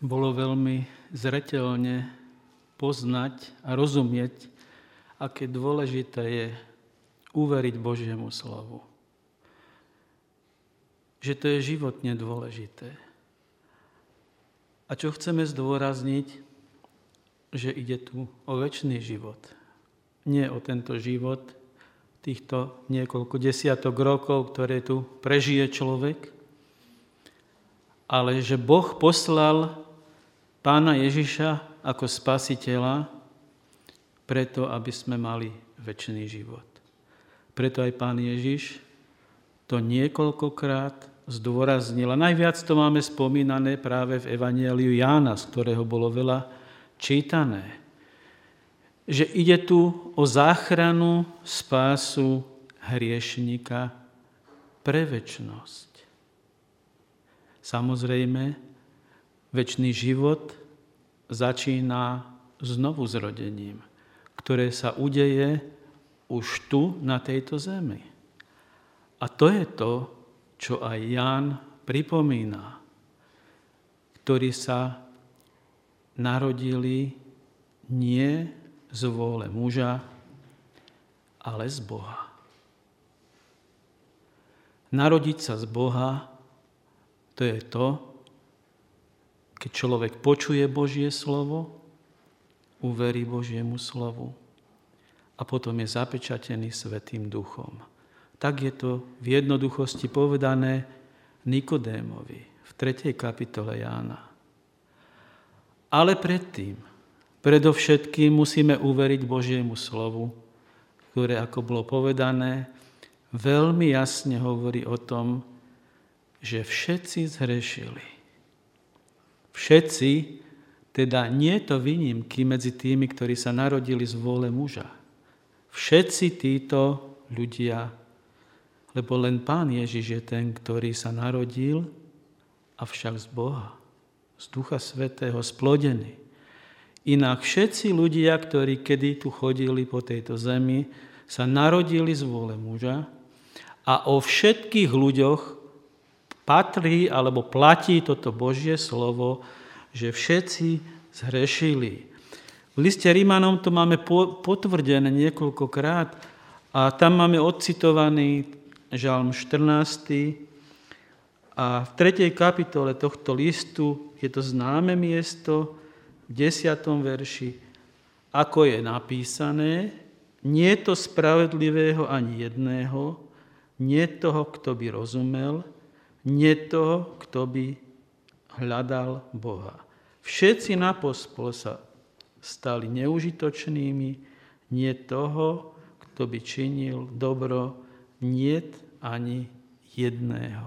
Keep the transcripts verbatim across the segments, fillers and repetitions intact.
bolo veľmi zreteľne poznať a rozumieť, aké dôležité je uveriť Božiemu slovu. Že to je životne dôležité. A čo chceme zdôrazniť, že ide tu o večný život. Nie o tento život, týchto niekoľko desiatok rokov, ktoré tu prežije človek, ale že Boh poslal Pána Ježiša ako spasiteľa preto, aby sme mali večný život. Preto aj Pán Ježiš to niekoľkokrát zdôraznil. A najviac to máme spomínané práve v Evanjeliu Jána, z ktorého bolo veľa čítané. Že ide tu o záchranu, spásu hriešnika pre večnosť. Samozrejme, večný život začína znovu zrodením, ktoré sa udeje už tu, na tejto zemi. A to je to, čo aj Ján pripomína, ktorí sa narodili nie z vôle muža, ale z Boha. Narodiť sa z Boha, to je to, keď človek počuje Božie slovo, uverí Božiemu slovu a potom je zapečatený Svätým Duchom. Tak je to v jednoduchosti povedané Nikodémovi v tretej kapitole Jána. Ale predtým, predovšetkým musíme uveriť Božiemu slovu, ktoré, ako bolo povedané, veľmi jasne hovorí o tom, že všetci zhrešili. Všetci, teda nie je to výnimky medzi tými, ktorí sa narodili z vôle muža. Všetci títo ľudia, lebo len Pán Ježiš je ten, ktorý sa narodil, avšak z Boha, z Ducha Svätého splodený. Inak všetci ľudia, ktorí kedy tu chodili po tejto zemi, sa narodili z vôle muža a o všetkých ľuďoch patrí alebo platí toto Božie slovo, že všetci zhrešili. V liste Rimanom to máme potvrdené niekoľkokrát a tam máme odcitovaný Žalm štrnásty a v tretej kapitole tohto listu je to známe miesto v desiatom verši, ako je napísané, nie je to spravedlivého ani jedného, nie toho, kto by rozumel, nie toho, kto by hľadal Boha. Všetci napospol sa stali neužitočnými, nie toho, kto by činil dobro, niet ani jedného.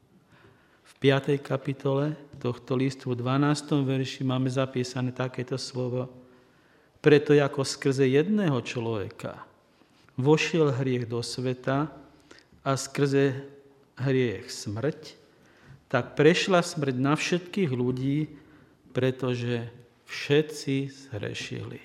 V piatej kapitole tohto listu v dvanástom verši máme zapísané takéto slovo. Preto ako skrze jedného človeka vošiel hriech do sveta a skrze hriech smrť, tak prešla smrť na všetkých ľudí, pretože všetci zhrešili.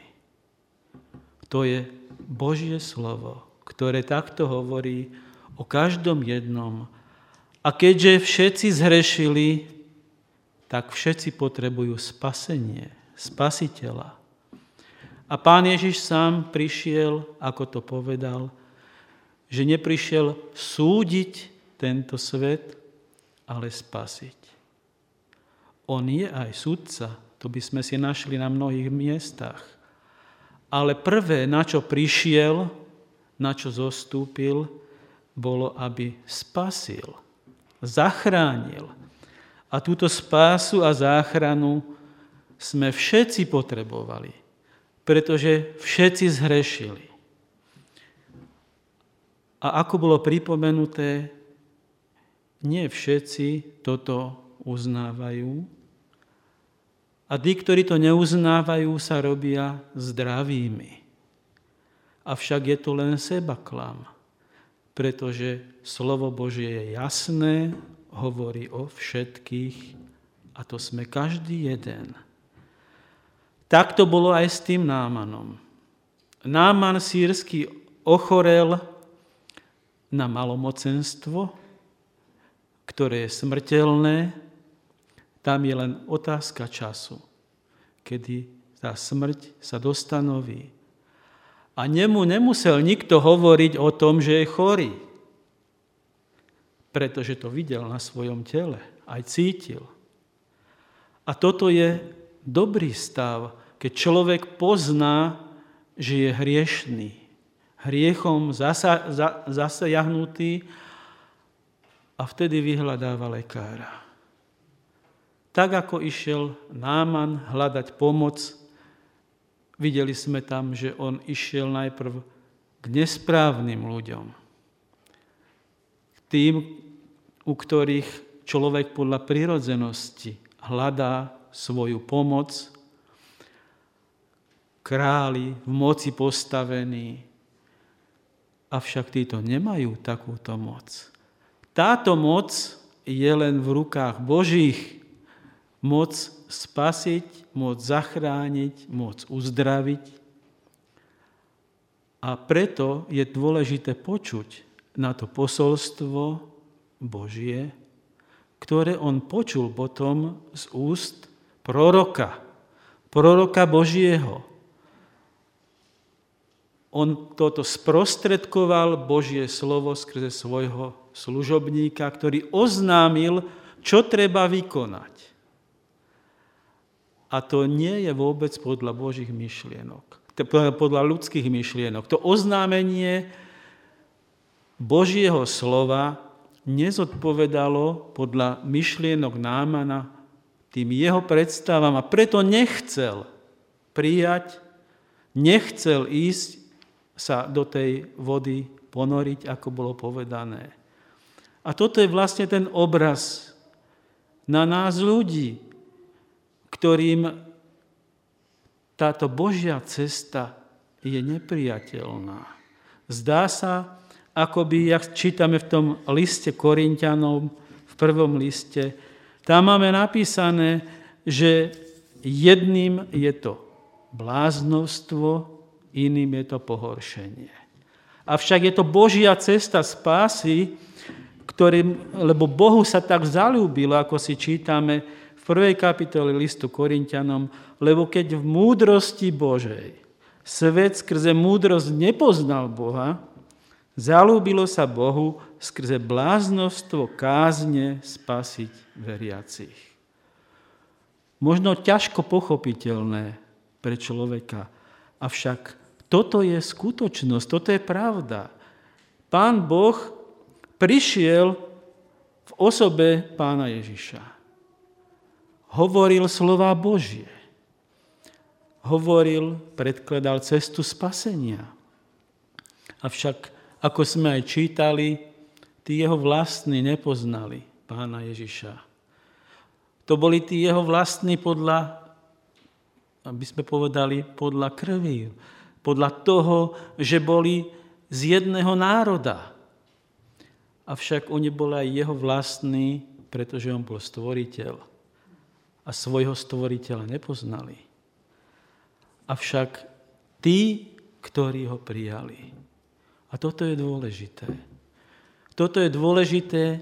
To je Božie slovo, ktoré takto hovorí o každom jednom. A keďže všetci zhrešili, tak všetci potrebujú spasenie, spasiteľa. A Pán Ježiš sám prišiel, ako to povedal, že neprišiel súdiť tento svet, ale spasiť. On je aj sudca, to by sme si našli na mnohých miestach. Ale prvé, na čo prišiel, na čo zostúpil, bolo, aby spasil, zachránil. A túto spásu a záchranu sme všetci potrebovali, pretože všetci zhrešili. A ako bolo pripomenuté, nie všetci toto uznávajú. A tí, ktorí to neuznávajú, sa robia zdravými. Avšak je to len sebaklam, pretože slovo Božie je jasné, hovorí o všetkých a to sme každý jeden. Tak to bolo aj s tým Námanom. Náman sýrsky ochorel na malomocenstvo, ktoré je smrteľné, Tam je len otázka času, kedy tá smrť sa dostanoví. A nemu nemusel nikto hovoriť o tom, že je chorý, pretože to videl na svojom tele, aj cítil. A toto je dobrý stav, keď človek pozná, že je hriešný, hriechom zasa, za, zasiahnutý a vtedy vyhľadáva lekára. Tak ako išiel Náman hľadať pomoc, videli sme tam, že on išiel najprv k nesprávnym ľuďom. K tým, u ktorých človek podľa prirodzenosti hľadá svoju pomoc, králi v moci postavení, avšak títo nemajú takúto moc. Táto moc je len v rukách Božích. Moc spasiť, moc zachrániť, moc uzdraviť. A preto je dôležité počuť na to posolstvo Božie, ktoré on počul potom z úst proroka, proroka Božieho. On toto sprostredkoval Božie slovo skrze svojho služobníka, ktorý oznámil, čo treba vykonať. A to nie je vôbec podľa Božích myšlienok, podľa ľudských myšlienok. To oznámenie Božieho slova nezodpovedalo podľa myšlienok Námana tým jeho predstavám a preto nechcel prijať, nechcel ísť sa do tej vody ponoriť, ako bolo povedané. A toto je vlastne ten obraz na nás ľudí, ktorým táto Božia cesta je nepriateľná. Zdá sa, akoby, jak čítame v tom liste Korinťanom, v prvom liste, tam máme napísané, že jedným je to bláznostvo, iným je to pohoršenie. Avšak je to Božia cesta spásy, ktorým, lebo Bohu sa tak zaľúbilo, ako si čítame v prvej kapitole listu Korinťanom, lebo keď v múdrosti Božej svet skrze múdrosť nepoznal Boha, zaľúbilo sa Bohu skrze bláznostvo kázne spasiť veriacich. Možno ťažko pochopiteľné pre človeka, avšak toto je skutočnosť, toto je pravda. Pán Boh prišiel v osobe Pána Ježiša. Hovoril slová Božie. Hovoril, predkladal cestu spasenia. Avšak, ako sme aj čítali, tí jeho vlastní nepoznali Pána Ježiša. To boli tí jeho vlastní podľa, aby sme povedali, podľa krvi. Podľa toho, že boli z jedného národa. Avšak oni boli aj jeho vlastní, pretože on bol stvoriteľ. A svojho stvoriteľa nepoznali. Avšak tí, ktorí ho prijali. A toto je dôležité. Toto je dôležité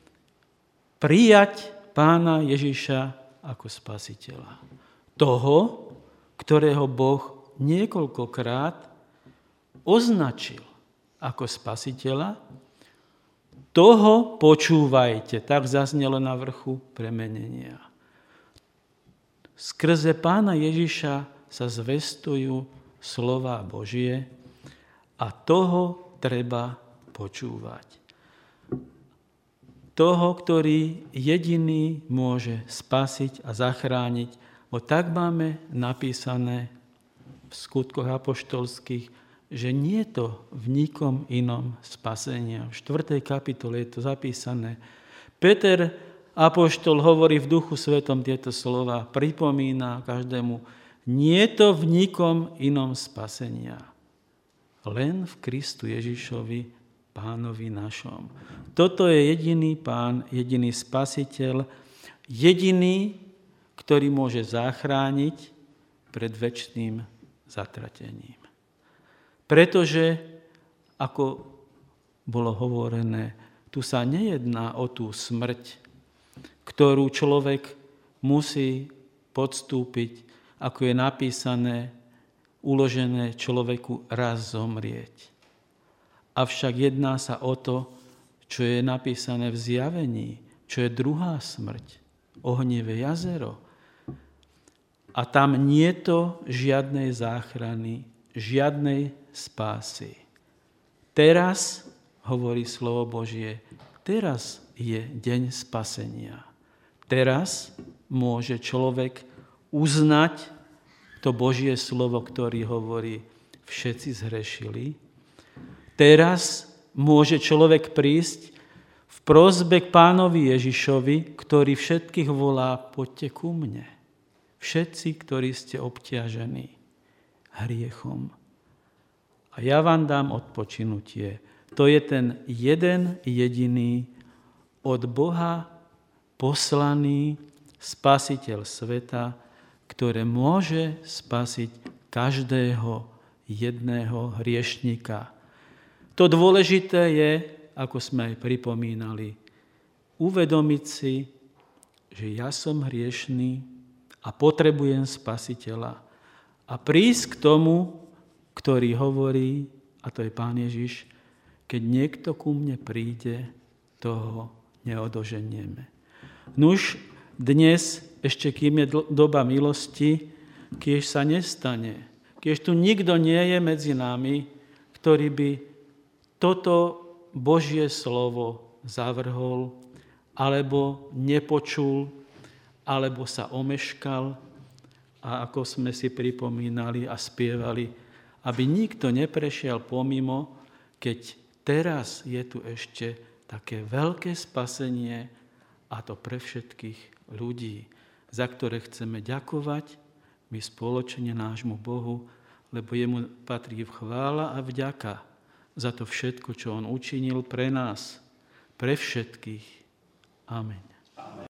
prijať Pána Ježiša ako spasiteľa. Toho, ktorého Boh niekoľkokrát označil ako spasiteľa, toho počúvajte. Tak zaznelo na vrchu premenenia. Skrze Pána Ježiša sa zvestujú slová Božie a toho treba počúvať. Toho, ktorý jediný môže spasiť a zachrániť, bo tak máme napísané v skutkoch apoštolských, že nie je to v nikom inom spasenia. V štvrtej kapitole je to zapísané. Peter apoštol hovorí v Duchu Svetom tieto slova, pripomína každému, nie je to v nikom inom spasenia, len v Kristu Ježišovi, Pánovi našom. Toto je jediný Pán, jediný Spasiteľ, jediný, ktorý môže zachrániť pred večným zatratením. Pretože, ako bolo hovorené, tu sa nejedná o tú smrť, ktorú človek musí podstúpiť, ako je napísané, uložené človeku raz zomrieť. Avšak jedná sa o to, čo je napísané v Zjavení, čo je druhá smrť, ohnivé jazero. A tam nie to žiadnej záchrany, žiadnej spásy. Teraz, hovorí slovo Božie, teraz je deň spasenia. Teraz môže človek uznať to Božie slovo, ktorý hovorí, všetci zhrešili. Teraz môže človek prísť v prosbe k Pánovi Ježišovi, ktorý všetkých volá, poďte ku mne. Všetci, ktorí ste obťažení hriechom. A ja vám dám odpočinutie. To je ten jeden jediný od Boha poslaný spasiteľ sveta, ktoré môže spasiť každého jedného hriešnika. To dôležité je, ako sme aj pripomínali, uvedomiť si, že ja som hriešný a potrebujem spasiteľa. A prísť k tomu, ktorý hovorí, a to je Pán Ježiš, keď niekto ku mne príde, toho neodoženieme. Nuž, dnes, ešte kým je doba milosti, kiež sa nestane, kiež tu nikto nie je medzi nami, ktorý by toto Božie slovo zavrhol, alebo nepočul, alebo sa omeškal, a ako sme si pripomínali a spievali, aby nikto neprešiel pomimo, keď teraz je tu ešte také veľké spasenie, a to pre všetkých ľudí, za ktoré chceme ďakovať my spoločne nášmu Bohu, lebo jemu patrí chvála a vďaka za to všetko, čo on učinil pre nás, pre všetkých. Amen.